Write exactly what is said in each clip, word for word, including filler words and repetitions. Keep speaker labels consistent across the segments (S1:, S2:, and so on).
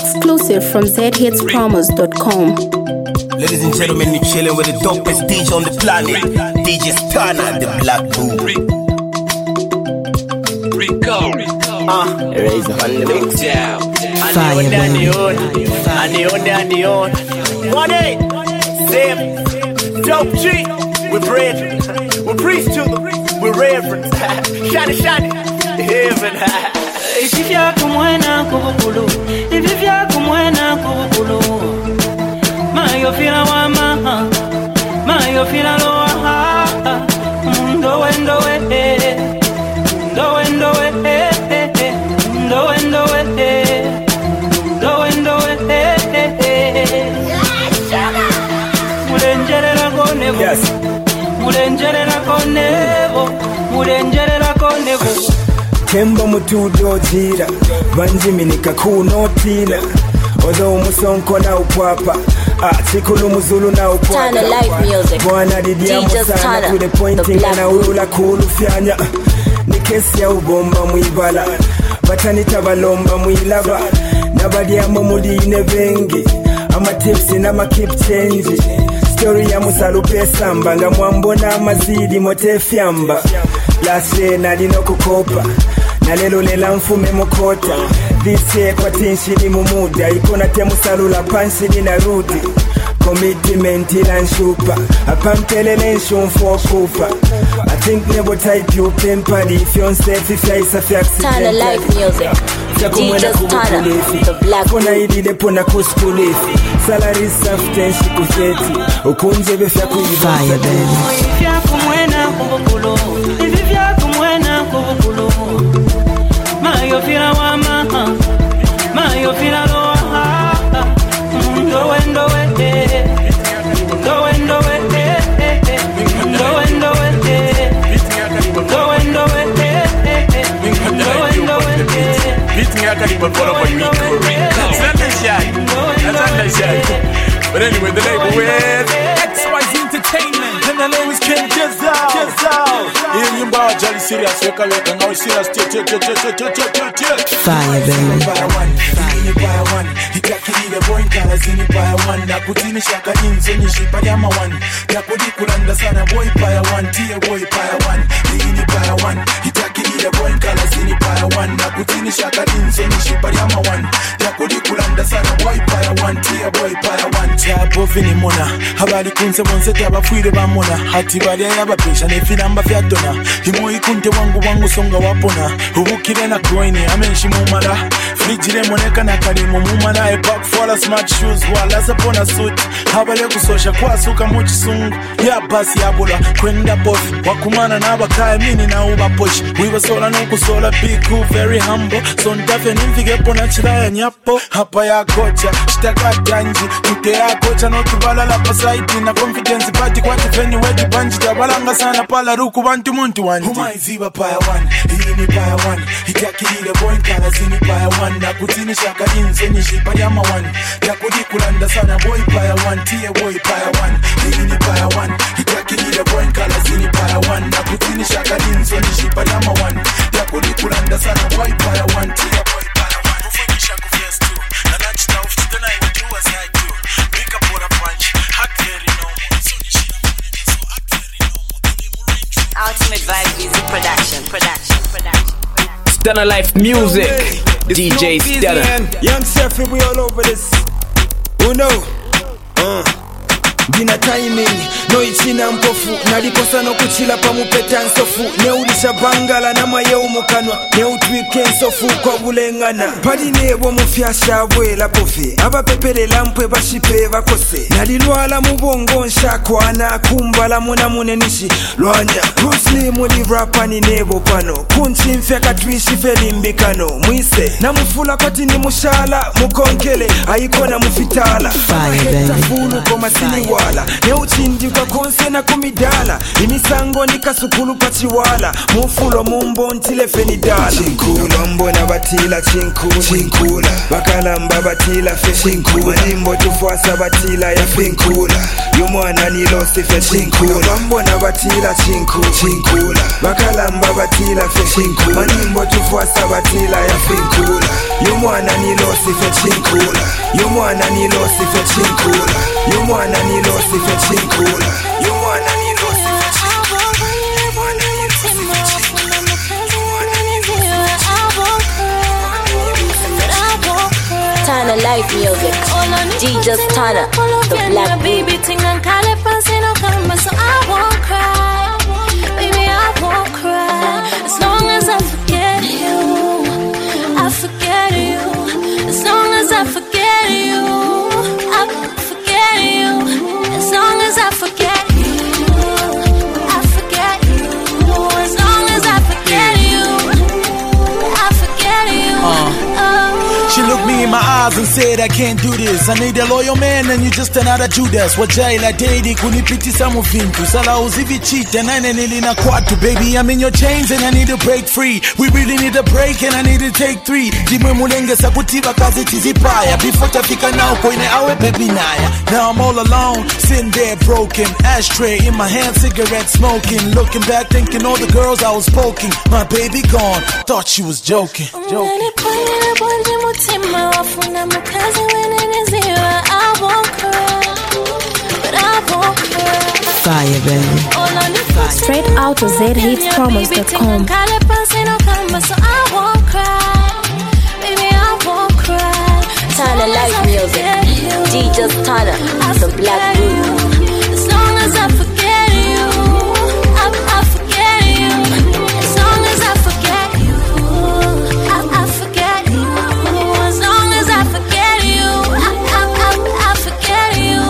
S1: Exclusive from z hits promos dot com.
S2: Ladies and gentlemen, you're chilling with the dopest D J on the planet, D J Stunner, the Black Bull.
S3: Rico,
S2: Ah, raise the hand, mix
S3: down.
S2: Fire, and the on, and the on, and the on. One eight, Sam, dope G, we're brethren, we're priests to them, we're reverend. Shine it, shine it, heaven.
S4: Ififya kumwena kubukulu, ififya kumwena kubukulu. Mayo fila wa maha, mayo fila lo ha. Ndo wendo we, ndo wendo we, ndo wendo we, ndo wendo we. Mulenjere la konevo, mulenjere la konevo, mulenjere la konevo.
S5: Tembo mutudo jira banjiminika kunotina odo musonko na upwapa ah chikulu muzulu na upwapa
S1: Turn live music
S5: bwana didia musana to the pointing na urula kulu fyanya ni kesi ya ubomba muibala batanita balomba muilaba nabadia mumudine bengi ama tips na ma keep change story ya musalu pesa mbanga mwambona mazidi mote fyamba lase na lino kukopa na lelo lela mfume mokota Vise kwa tinshili mumuda ikona temu salula panshili na rudi commitment ila nshupa apampelele nshumfu okufa I think nebo type you pimpadi if you unsafe if you isa fi accident
S1: Turn live music D J Stunner, the Black Bull.
S5: Pona idide pona kuskulifi salary saften shikufeti ukunje befya kuiva
S4: Ififya kumwena kubukulu, ififya kumwena kubukulu. Mayo fila wa maha, mayo fila lo ha. Ndo wendo we, ndo wendo we, ndo wendo we, ndo wendo we, ndo wendo we.
S3: Beating out the people follow for Rico, Rico. That's not the shy. That's not the shy. But anyway, the label with X Y Z Entertainment. And the name is King Jezza. In your bar, Jolly serious. Wake up, wake up. Now serious.
S5: Fire, baby.
S6: Buy one, he got kid the boy colors in buy one. Na kutini shaka inzo ni shipa yama one. Na kudi kulanda sana boy buy one, tia boy buy one. Ni buy one, he got kid the boy colors in buy one. Na kutini shaka inzo ni shipa yama one. Na kudi kulanda sana boy buy one, tia boy buy one. Chapo fini mona, habari kunse bonse taba fuire ba mona. Hati bali ya babesha ne filamba fya dona. Himo ikunte wangu wangu songa wapona. Hubukire na groini amenshi mumara. Frijire moneka na kalimu mumana e back for a smart shoes wala sapona suit habale kusosha kwasuka mu kisungu ya basi yabula kwenda bof wakumana nabakaya mini na uba push we were sola no kusola big cool very humble so ndafe nimfike pona chiraya nyapo hapa ya kocha shitaka danji mke ya kocha no kibala la pasaiti na confidence party kwa tifeni wedi banji tabalanga sana pala ruku bantu muntu wanji humaiziba paya one hii ni paya one hitakilile boy kala zini paya one na kutini shaka inze ni shipa yama one ya kudi kulanda sana boy paya one tia boy paya one hii ni paya one hitakilile boy kala zini paya one na kutini shaka inze ni shipa yama one ya kudi kulanda sana boy paya one tia boy paya one ufunisha kufias tu na nachita ufita na iwe do as I do pick up what a punch hot very normal so ni shina mwenye so hot very normal
S7: Ultimate Vibe Music Production Production Production
S2: Stunner Life Music, D J Stunner.
S5: Young Surfy, we all over this. Who know? Uh. Dina timing, no ichina mpofu. Nalikosa no kuchila pa mupeta nsofu. Ne ulisha bangala na maye umukanwa. Ne utwike nsofu kwa bulengana. Padi nebo mufyasha wela pofe. Aba pepele lampwe bashipe vakose. Nalilwala mubongo nshakwa na kumbala muna munenishi lwanya. Bruce Lee muli rapa ni nebo pano. Kunchi mfyaka tuishi felimbikano. Mwise na mufula koti ni mushala mukonkele. Haiko na mufitala. Fire baby. Tafulu kwa masini wa wala neuchindika konsena kumidala imisango nikasukulu pachiwala mufulo mumbo ntile fenidala chinkula mbona batila chinkula chinkula bakalamba batila fe chinkula limbo tufuasa batila ya finkula yumwana nilosi fe chinkula mbona batila chinkula chinkula bakalamba batila fe chinkula limbo tufuasa batila ya finkula yumwana nilosi fe chinkula yumwana nilosi fe chinkula yumwana nilosi fe chinkula yumwana nilosi fe chinkula yumwana nilosi fe chinkula
S1: Tana live music D J Tana the Black
S8: baby ting and call it passing no come so I won't cry baby I won't cry as long as I forget you I forget you as long as I forget you I forget you as long as I forget you I forget you as long as I forget you I forget you oh.
S6: She looked me in my eyes and said I can't do this. I need a loyal man and you just another Judas. Wajaila dedi kunipitisa muvintu sala uzivi cheat and I need a quad baby I'm in your chains and I need to break free. We really need a break and I need to take three. Dimwe mulenge sakutiva kazi tizipaya before tafika now koine awe baby naya. Now I'm all alone sitting there broken, ashtray in my hand, cigarette smoking, looking back thinking all the girls I was poking. My baby gone, thought she was joking, joking.
S8: Wafuna mukazi when it is zero I won't cry but I won't cry
S9: Fire baby
S8: Straight out to z hits promos dot com so I won't cry baby I won't cry
S1: Tana live music D J Tana the Black Group
S8: as long as I forget you I, I forget you as long as I forget you I, I forget you as long as I forget you I, I, I, I forget you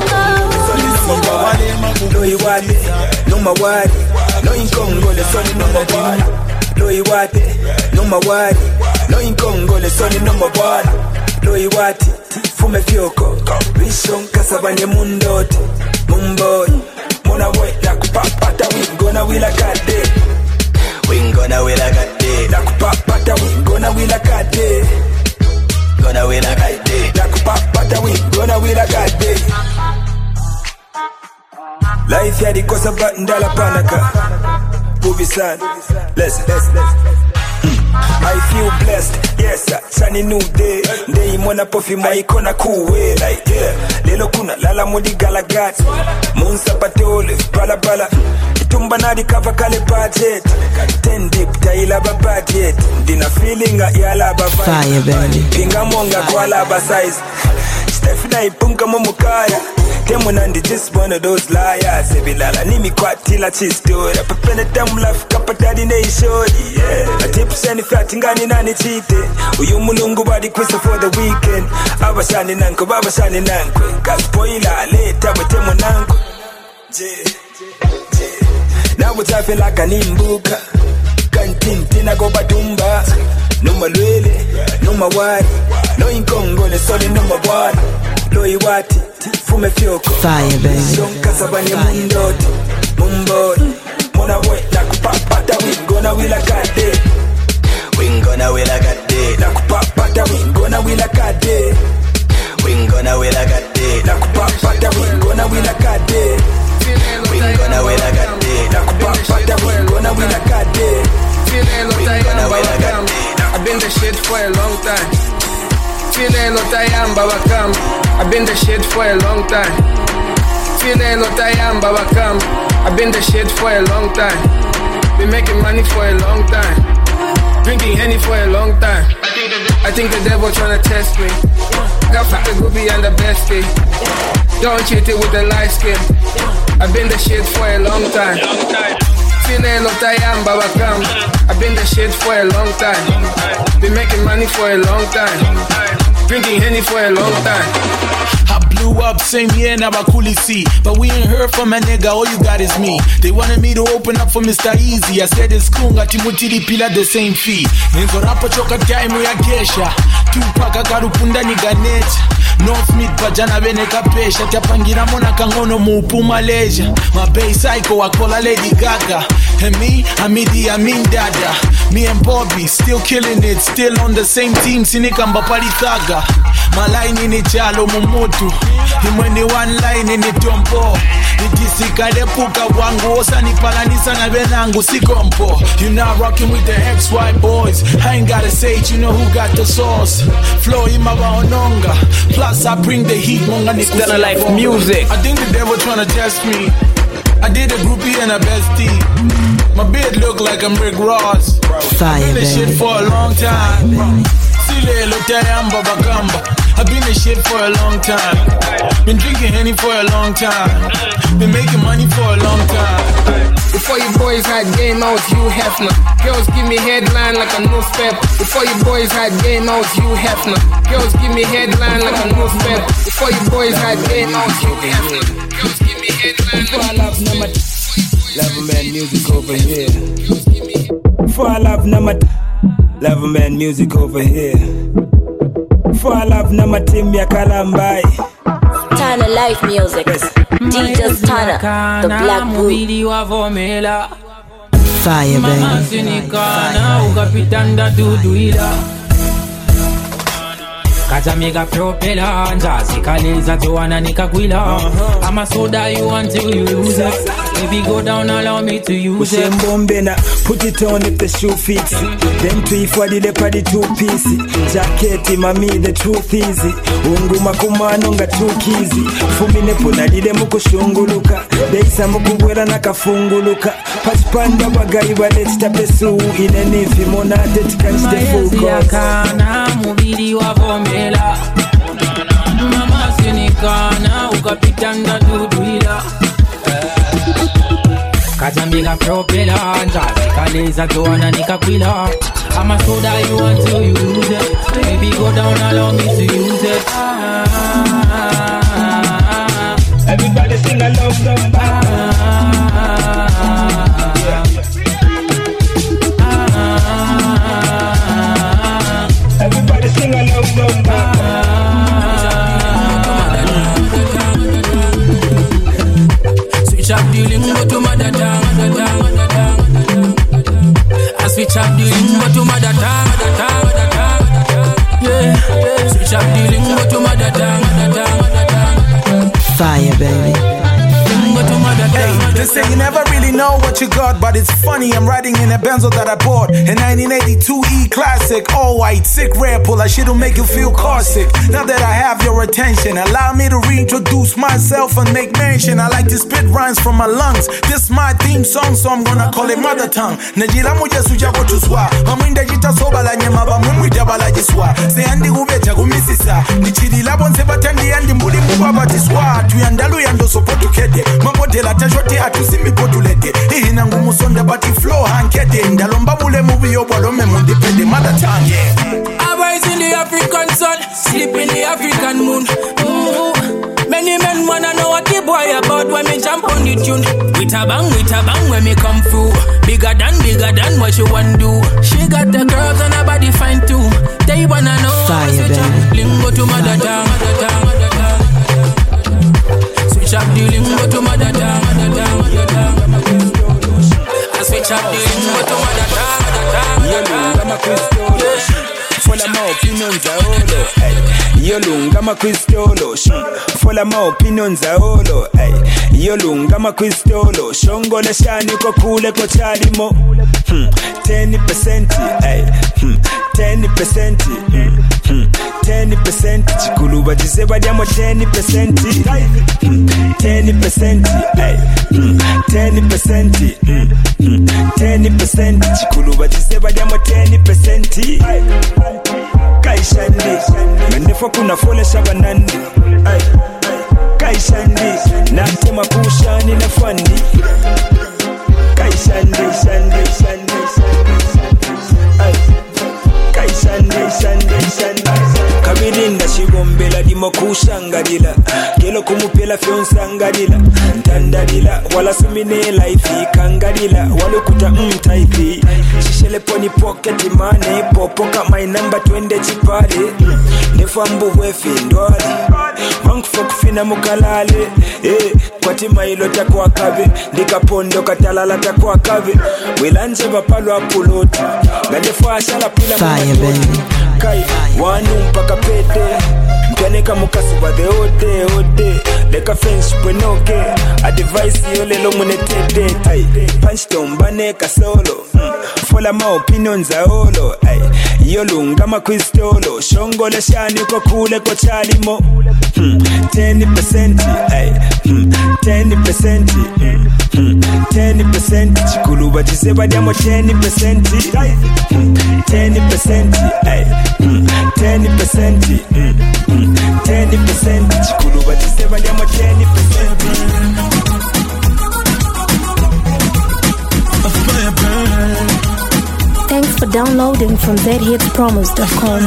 S8: oh.
S5: No iwate, no mawari no inkongole soni no mawari no iwate, no mawari no inkongole soni no mawari no iwate, fume fyoko Bishon kasabanye mundote Mumboy, muna boy Nakupapata wingona wila kade Wingona wila kade Nakupapata wingona wila kade Gonna wila kade Nakupapata wingona wila kade Life ya dikosa bat ndala panaka Bubi san, listen, listen, listen. I feel blessed, yes, sunny new day. Day mwana pofi maikona kuwe like yeah. Lelo kuna lala mudi galagat. Munsa patole, bala bala. Itumba nadi kava kale budget. Ten deep, taila ba budget. Dina feeling ya yala ba
S9: Fire baby
S5: Pinga monga kwa la ba size. Stefina ipunga momukaya. Demo nandi just one of those liars. Ebilala nimi kwa tila chistora. Papene tamu lafu kapatadi ne ishori. Yeah. A tips and fat ngani nani chite. Uyu mulungu badi kwisa for the weekend. Abashani nanko, babashani nanko. Kaspoila leta wetemo nanko. Je, je. Now it's I feel like an imbuka. Kantin tina go badumba. No malwele, no mawari. No inkongole soli no mawari. No iwati. Fume fyoko
S9: Fire baby
S5: Shonka sabanye mundote Mumboy Mona boy Nakupapata wingona wila kade Wingona wila kade Nakupapata wingona wila kade Wingona wila kade Nakupapata wingona wila kade Wingona wila kade Nakupapata wingona wila kade Wingona wila kade
S10: I've been the shit for a long time Feeling what I am, Babakam. I've been the shit for a long time. Feeling what I am, Babakam. I've been the shit for a long time. Been making money for a long time. Drinking Henny for a long time. I think the devil tryna test me. Got fuck the groupie and the bestie. Don't cheat it with the light skin. I've been the shit for a long time. Feeling what I am, Babakam. I've been the shit for a long time. Been making money for a long time. Drinking Henny for a long time.
S6: I blew up same year now I coolly see. But we ain't heard from a nigga, all you got is me. They wanted me to open up for Mister Easy. I said it's cool, got Timothy Pila the same fee. Nenzo rapa choka time ya gesha. Tupac akarupunda ni ganecha. North Mid Bajana Beneka Pesha Tapangira Mona Kangono Mupu Malaysia. My bass psycho I call her Lady Gaga. And me, I'm Idi Amin Dada. Me and Bobby still killing it, still on the same team. Sinikamba Parithaga. My line in it Jalo Momotu. Himwene one line in it Tompo. Nijisikale puka wangu Osani palanisa na benangu sikompo. You now rocking with the X Y boys. I ain't gotta say it, you know who got the sauce. Flow imawa ononga. Plus I bring the heat monga nikusi.
S2: Stella Life music.
S6: I think the devil tryna test me. I did a groupie and a bestie. My beard look like I'm Rick Ross.
S9: Fire,
S6: I've been this shit for a long time. I've been this shit for a long time. Been drinking Henny for a long time. Been making money for a long time.
S10: Before you boys had game, I was Hugh Hefner. Girls give me headline like a newspaper. Before you boys had game, I was Hugh Hefner. Girls give me headline like a newspaper. Before you boys had game, I was Hugh Hefner. Girls give me headline like a newspaper.
S5: Loverman music over here. For I love number Loverman music over here. For I love number Tim Yakalambai.
S1: Tana Life music. D J Tana, the Black Group.
S9: Fire, baby.
S4: Katamega propela, Jazzy Kaleza, Joanna Nikakwila. I'm a soda you until you lose it. If you go down, allow me to use it.
S5: Put it on if the shoe fits. Them three for the leopard, the two piece. Jacket, mami, the truth easy. Ungu makumano nga two kizi. Fumine puna dide muko shunguluka. Deisa mukubwela nakafunguluka. Pachipanda wagayi waleta pesu. Ine nifi mona tetika the full course.
S4: Mubili wa vomela mama sinikana ukapitanga duduila Katambiga propela Jazzy Kaleza Joanna Nikakwila. I'm a soda you until you lose it. Baby go down, allow me to use it.
S5: Everybody sing along number. Everybody sing along number.
S4: Switch up the lingo to mother tongue. I switch up the lingo to mother tongue. Yeah, switch up the lingo to mother tongue.
S9: Fire, baby.
S6: Hey, they say you never really know what you got, but it's funny, I'm riding in a Benzo that I bought. A nineteen eighty-two E Classic, all white, sick rare pull. I shit'll make you feel car sick. Now that I have your attention, allow me to reintroduce myself and make mention. I like to spit rhymes from my lungs. This my theme song, so I'm gonna call it mother tongue. Najila muja suja go to swa. Mamwinda jita soba la nyama ba mumwi jabala jiswa. Say andi ubecha kumisisa. Nichidi labon seba tandi andi mbuli mbaba jiswa. Tuyandalu yando sopotu kede. Mambote la tajote atusimi potulete. Hii nangu musonda bati flow hankete. Ndalomba mule mubi yobwalo memundi pede mother tongue, yeah.
S4: I rise in the African sun, sleep in the African moon. Mm-hmm. Many men wanna know what the boy about when me jump on the tune. With a bang, with a bang when me come through. Bigger than, bigger than what you want do. She got the curves and her body fine too. They wanna know
S9: Fire,
S4: switch up lingo to mother tongue. Switch up the lingo to mother tongue. I switch up the lingo to mother tongue.
S5: Follow my opinions a holo, ay. Yolunga ma Cristolo, follow my opinions a holo, ay. Yolunga ma Cristolo, shongo le shani ko kule ko chalimo. Hmm, ten percent, ay. Hmm, ten percent, hmm, hmm, ten percent. Chikuluba jiseba diamo ten percent, hmm, ten percent, ay. Hmm, ten percent, hmm, hmm, ten percent. Chikuluba jiseba diamo ten percent. Kaishandi, menefo kuna fole shabanandi. Kaishandi, natema kushani na fandi. Kaishandi, shandi, shandi, shandi. Kaishandi, shandi, shandi. Kabirinda shibombela di limo kushangalila gelo kumupela fyonsangalila ndandalila wala sumine life kangalila walukuta mtaipi shishele poni pocket money popoka my number twende chipale nefambu wefi ndwale wangu fokufina mukalale eh kwati mailo takwa kabe ndikapondo katalala takwa kabe wilanje bapalo apuloti ngande fasha la pila
S9: Fire baby
S5: kai wanu mpaka pete mkaneka mukasuba the ode ode leka fence pwenoke advice yole lo munetete ay punch tombane ka solo mm. Fola ma opinions a olo ay yolunga ma kristolo shongole shani ko kule ko chalimo mm. ten percent ay mm. ten percent mm. mm. ten percent chikuluba chiseba diamo ten percent mm. ten percent ay mm. ten percent mm. mm. ten percent chikuluba chiseba diamo ten percent
S8: Thanks for downloading from z hits promos dot com.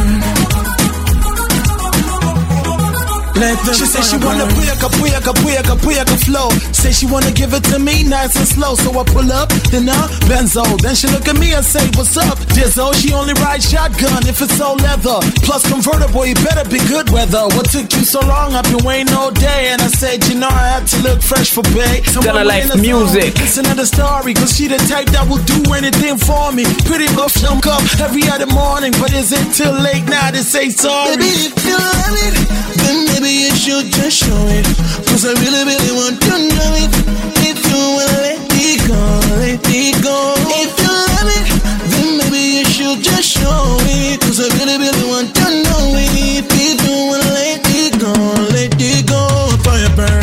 S6: She said she wanna puyaka, puyaka, puyaka, puyaka flow. Say she wanna give it to me nice and slow. So I pull up, then I benzo. Then she look at me and say, what's up? Dizzo, she only rides shotgun if it's all leather. Plus convertible, you better be good weather. What took you so long? I've been waiting all day. And I said, you know, I had to look fresh for pay.
S3: Gonna like music.
S6: It's another story, cause she the type that will do anything for me. Pretty much jump up every other morning. But is it too late now to say sorry?
S11: Baby, if you love it, then maybe you should just show it. Cause I really, really want to know it. If you wanna let me go, let me go. If you love it, then maybe you should just show it. Cause I really, really want to know it. If you wanna let me go, let me go. Fire burn.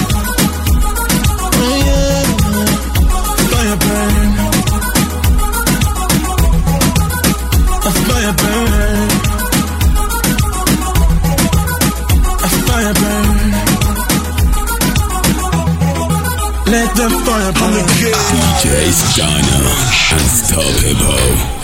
S11: Oh yeah. Fire burn. A fire burn. Fire burn. Let the fire burn.
S12: D J Stunner, Unstoppable.